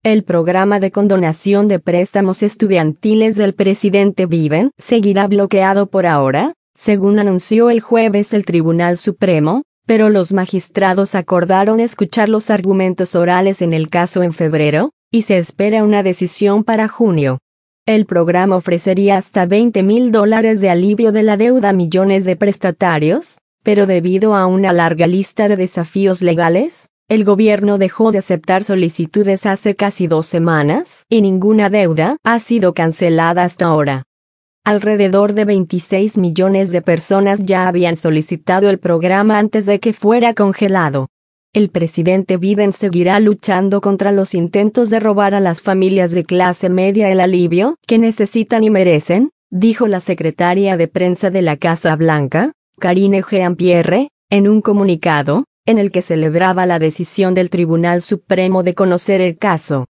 El programa de condonación de préstamos estudiantiles del presidente Biden seguirá bloqueado por ahora, según anunció el jueves el Tribunal Supremo, pero los magistrados acordaron escuchar los argumentos orales en el caso en febrero, y se espera una decisión para junio. El programa ofrecería hasta $20,000 de alivio de la deuda a millones de prestatarios, pero debido a una larga lista de desafíos legales, el gobierno dejó de aceptar solicitudes hace casi 2 semanas, y ninguna deuda ha sido cancelada hasta ahora. Alrededor de 26 millones de personas ya habían solicitado el programa antes de que fuera congelado. El presidente Biden seguirá luchando contra los intentos de robar a las familias de clase media el alivio que necesitan y merecen, dijo la secretaria de prensa de la Casa Blanca, Karine Jean-Pierre, en un comunicado, en el que celebraba la decisión del Tribunal Supremo de conocer el caso.